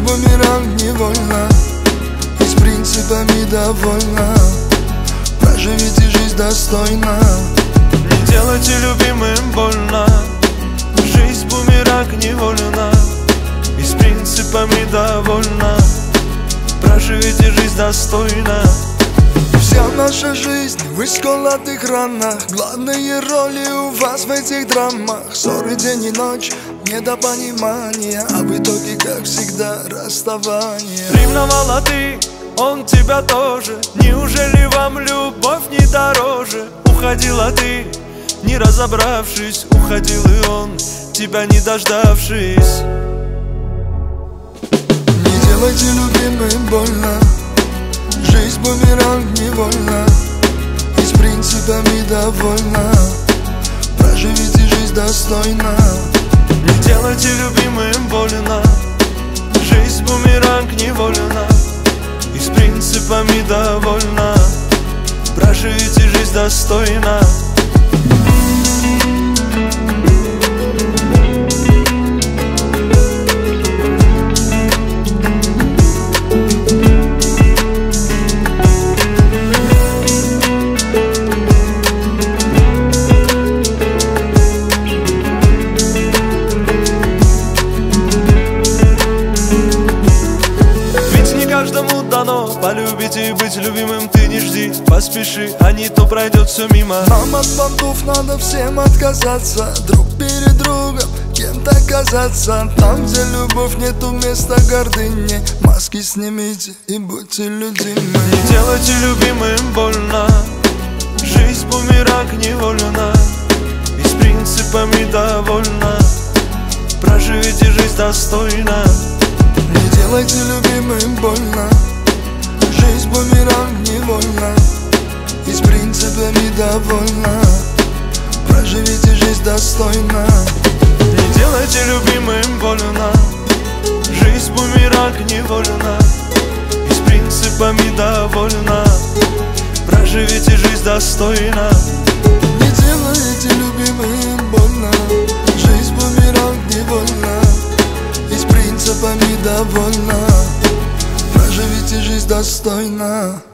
бумеранг невольно, и с принципами довольна. Проживите жизнь достойно. Не делайте любимым больно. Жизнь бумеранг невольна, и с принципами довольна. Проживите жизнь достойно. Вся наша жизнь в исколотых ранах. Главные роли у вас в этих драмах. Ссоры день и ночь, недопонимание, а в итоге, как всегда, расставание. Ревновала ты, он тебя тоже. Неужели вам любовь не дороже? Уходила ты, не разобравшись. Уходил и он, тебя не дождавшись. Не делайте любимым больно. Жизнь бумеранг невольна, и с принципами довольна. Проживите жизнь достойно. Не делайте любимым больно. Жизнь бумеранг невольна, и с принципами довольна. Проживите жизнь достойно. Каждому дано полюбить и быть любимым. Ты не жди, поспеши, а не то пройдет все мимо. Нам от понтов надо всем отказаться, друг перед другом кем-то казаться. Там, где любовь, нету места гордыне. Маски снимите и будьте людьми. Не делайте любимым больно. Жизнь бумеранг невольна, и с принципами довольна. Проживите жизнь достойно. Не делайте любимым больно. Жизнь бумеранг невольна, и с принципами довольна. Проживите жизнь достойно. Не делайте любимым больно. Жизнь бумеранг невольна, и с принципами довольна. Проживите жизнь достойно. Не делайте любимым больно. Жизнь бумеранг невольна, и с принципами довольна. Проживите жизнь достойно.